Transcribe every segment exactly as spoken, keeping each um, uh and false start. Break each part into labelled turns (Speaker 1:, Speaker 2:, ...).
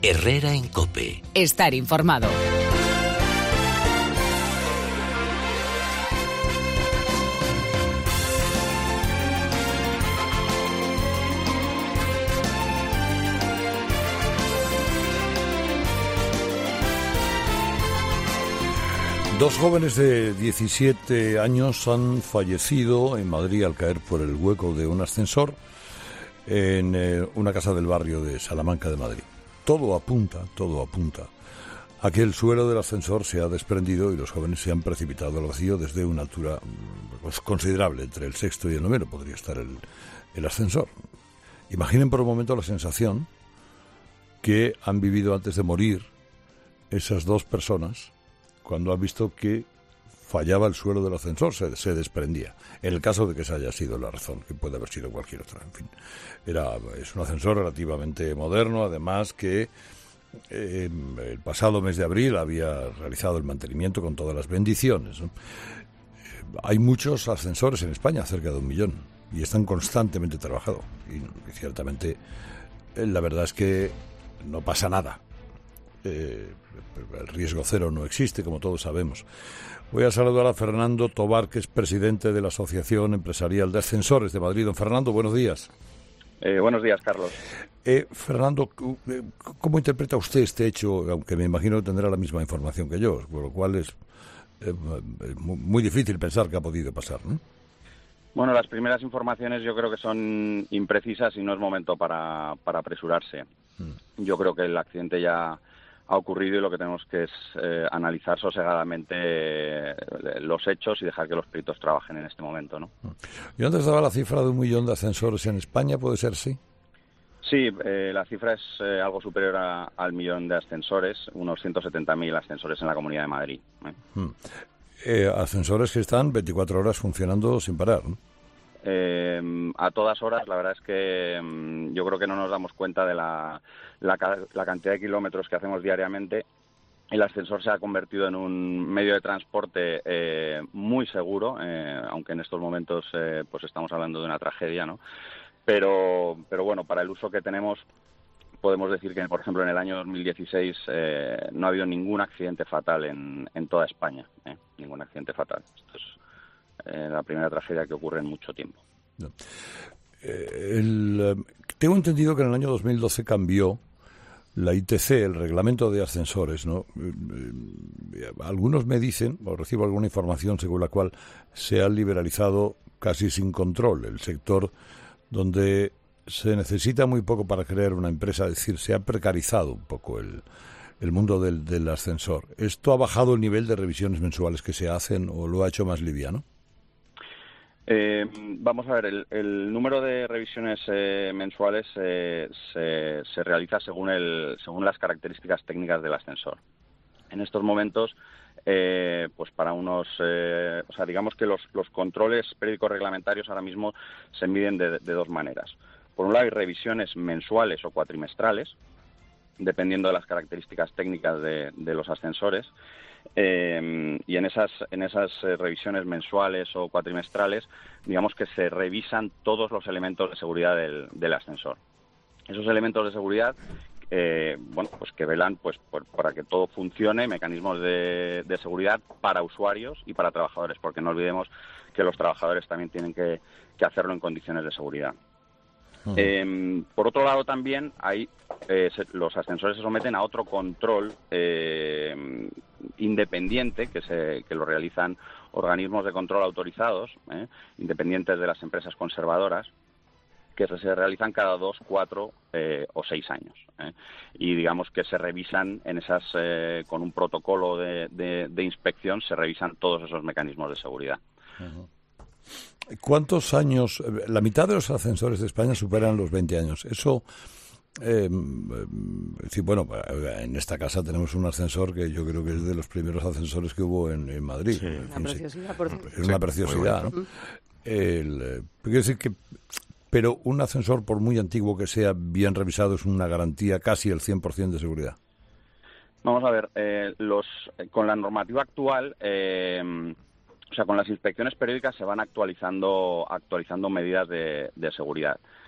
Speaker 1: Herrera en COPE.
Speaker 2: Estar informado.
Speaker 3: Dos jóvenes de diecisiete años han fallecido en Madrid al caer por el hueco de un ascensor en eh, una casa del barrio de Salamanca de Madrid. Todo apunta, todo apunta a que el suelo del ascensor se ha desprendido y los jóvenes se han precipitado al vacío desde una altura pues, considerable, entre el sexto y el noveno podría estar el, el ascensor. Imaginen por un momento la sensación que han vivido antes de morir esas dos personas cuando han visto que fallaba el suelo del ascensor, se, se desprendía. En el caso de que esa haya sido la razón, que puede haber sido cualquier otra. En fin, era, es un ascensor relativamente moderno, además que eh, el pasado mes de abril había realizado el mantenimiento con todas las bendiciones, ¿no? Hay muchos ascensores en España, cerca de un millón, y están constantemente trabajados. Y, y ciertamente, eh, la verdad es que no pasa nada. Eh, el riesgo cero no existe, como todos sabemos. Voy a saludar a Fernando Tobar, que es presidente de la Asociación Empresarial de Ascensores de Madrid. Don Fernando, buenos días.
Speaker 4: Eh, buenos días, Carlos.
Speaker 3: Eh, Fernando, ¿cómo interpreta usted este hecho? Aunque me imagino que tendrá la misma información que yo, por lo cual es eh, muy difícil pensar que ha podido pasar, ¿no?
Speaker 4: Bueno, las primeras informaciones yo creo que son imprecisas y no es momento para, para apresurarse. Mm. Yo creo que el accidente ya ha ocurrido y lo que tenemos que es eh, analizar sosegadamente eh, los hechos y dejar que los peritos trabajen en este momento, ¿no?
Speaker 3: Yo antes daba la cifra de un millón de ascensores en España, ¿puede ser, sí?
Speaker 4: Sí, eh, la cifra es eh, algo superior a, al millón de ascensores, unos ciento setenta mil ascensores en la Comunidad de Madrid. ¿eh?
Speaker 3: Hmm. Eh, ascensores que están veinticuatro horas funcionando sin parar, ¿no?
Speaker 4: Eh, a todas horas, la verdad es que um, yo creo que no nos damos cuenta de la, la, la cantidad de kilómetros que hacemos diariamente. El ascensor se ha convertido en un medio de transporte eh, muy seguro, eh, aunque en estos momentos eh, pues estamos hablando de una tragedia, ¿no? Pero, pero bueno, para el uso que tenemos podemos decir que, por ejemplo, en el año dos mil dieciséis eh, no ha habido ningún accidente fatal en, en toda España, ¿eh? Ningún accidente fatal. Esto es Eh, la primera tragedia que ocurre en mucho tiempo.
Speaker 3: No. Eh, el, tengo entendido que en el año dos mil doce cambió la I T C, el reglamento de ascensores, ¿no? Eh, eh, algunos me dicen, o recibo alguna información según la cual se ha liberalizado casi sin control el sector donde se necesita muy poco para crear una empresa, es decir, se ha precarizado un poco el, el mundo del, del ascensor. ¿Esto ha bajado el nivel de revisiones mensuales que se hacen o lo ha hecho más liviano?
Speaker 4: Eh, vamos a ver, el, el número de revisiones eh, mensuales eh, se, se realiza según, el, según las características técnicas del ascensor. En estos momentos, eh, pues para unos, eh, o sea, digamos que los, los controles periódicos reglamentarios ahora mismo se miden de, de dos maneras. Por un lado, hay revisiones mensuales o cuatrimestrales, dependiendo de las características técnicas de, de los ascensores. Eh, y en esas en esas eh, revisiones mensuales o cuatrimestrales, digamos que se revisan todos los elementos de seguridad del, del ascensor. Esos elementos de seguridad, eh, bueno, pues que velan pues por, para que todo funcione, mecanismos de, de seguridad para usuarios y para trabajadores, porque no olvidemos que los trabajadores también tienen que, que hacerlo en condiciones de seguridad. Uh-huh. Eh, por otro lado, también hay eh, se, los ascensores se someten a otro control eh, independiente que se que lo realizan organismos de control autorizados, eh, independientes de las empresas conservadoras, que se realizan cada dos, cuatro eh, o seis años, eh, y digamos que se revisan en esas eh, con un protocolo de, de, de inspección, se revisan todos esos mecanismos de seguridad.
Speaker 3: Uh-huh. ¿Cuántos años? La mitad de los ascensores de España superan los veinte años. Eso, eh, es decir, bueno, en esta casa tenemos un ascensor que yo creo que es de los primeros ascensores que hubo en, en Madrid.
Speaker 5: Sí.
Speaker 3: En
Speaker 5: Una
Speaker 3: fin,
Speaker 5: preciosidad, por cierto.
Speaker 3: Es una
Speaker 5: Sí,
Speaker 3: preciosidad, ¿no? El, quiero decir que, pero un ascensor, por muy antiguo que sea, bien revisado, es una garantía casi el cien por ciento de seguridad.
Speaker 4: Vamos a ver, eh, los con la normativa actual... Eh, O sea, con las inspecciones periódicas se van actualizando actualizando medidas de, de seguridad.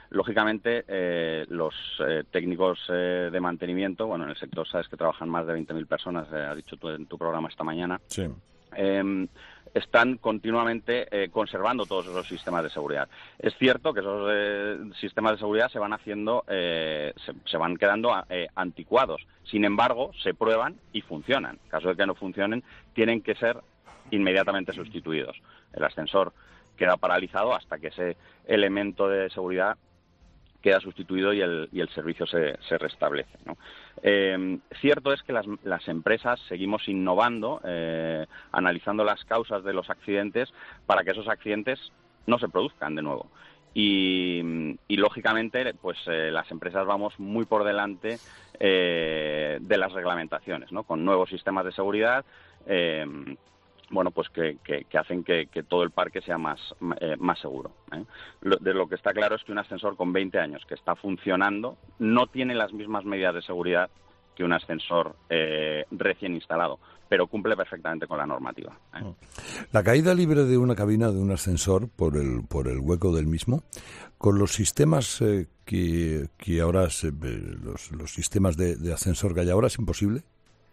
Speaker 4: Lógicamente, eh, los eh, técnicos eh, de mantenimiento, bueno, en el sector sabes que trabajan más de veinte mil personas, eh, has dicho tú en tu programa esta mañana,
Speaker 3: sí.
Speaker 4: eh, están continuamente eh, conservando todos esos sistemas de seguridad. Es cierto que esos eh, sistemas de seguridad se van haciendo, eh, se, se van quedando eh, anticuados. Sin embargo, se prueban y funcionan. En caso de que no funcionen, tienen que ser inmediatamente sustituidos. El ascensor queda paralizado hasta que ese elemento de seguridad queda sustituido y el, y el servicio se, se restablece, ¿no? Eh, cierto es que las, las empresas seguimos innovando, eh, analizando las causas de los accidentes para que esos accidentes no se produzcan de nuevo. Y, y lógicamente, pues eh, las empresas vamos muy por delante eh, de las reglamentaciones, ¿no? Con nuevos sistemas de seguridad, eh, bueno, pues que, que, que hacen que, que todo el parque sea más, eh, más seguro, ¿eh? Lo, de lo que está claro es que un ascensor con veinte años que está funcionando no tiene las mismas medidas de seguridad que un ascensor eh, recién instalado, pero cumple perfectamente con la normativa, ¿eh?
Speaker 3: La caída libre de una cabina, de un ascensor, por el por el hueco del mismo, con los sistemas eh, que, que ahora, se, los, los sistemas de, de ascensor que hay ahora, ¿es imposible?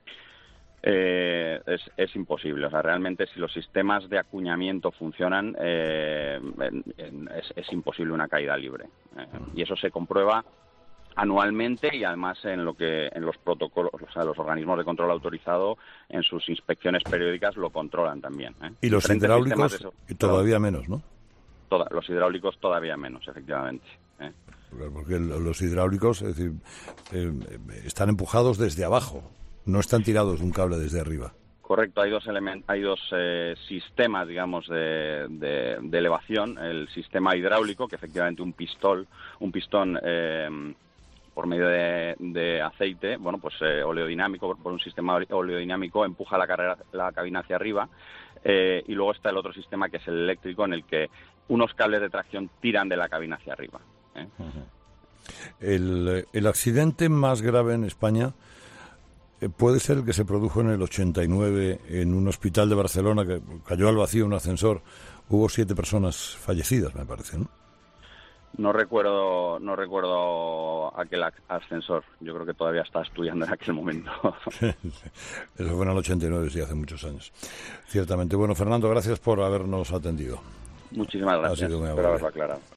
Speaker 4: Eh, es, es imposible. O sea, realmente si los sistemas de acuñamiento funcionan, eh, en, en, es, es imposible una caída libre. Eh, y eso se comprueba anualmente y además en lo que en los protocolos, o sea, los organismos de control autorizado en sus inspecciones periódicas lo controlan también, ¿eh?
Speaker 3: Y los
Speaker 4: Diferentes
Speaker 3: hidráulicos
Speaker 4: eso,
Speaker 3: todavía menos, ¿no?
Speaker 4: Toda, los hidráulicos todavía menos, efectivamente, ¿eh?
Speaker 3: Porque los hidráulicos, es decir, eh, están empujados desde abajo. No están tirados de un cable desde arriba.
Speaker 4: Correcto, hay dos elementos, hay dos eh, sistemas, digamos, de, de, de elevación. El sistema hidráulico, que efectivamente un pistón, un pistón eh, por medio de, de aceite, bueno, pues eh, oleodinámico, por, por un sistema oleodinámico empuja la carrera, la cabina hacia arriba. Eh, y luego está el otro sistema, que es el eléctrico, en el que unos cables de tracción tiran de la cabina hacia arriba, ¿eh?
Speaker 3: Uh-huh. El, el accidente más grave en España puede ser el que se produjo en el ochenta y nueve en un hospital de Barcelona, que cayó al vacío un ascensor. Hubo siete personas fallecidas, me parece, ¿no?
Speaker 4: No recuerdo, no recuerdo aquel ascensor. Yo creo que todavía estaba estudiando en aquel momento.
Speaker 3: Eso fue en el ochenta y nueve, sí, hace muchos años. Ciertamente. Bueno, Fernando, gracias por habernos atendido.
Speaker 4: Muchísimas gracias.
Speaker 3: Ha sido muy
Speaker 4: Espero haberlo aclarado.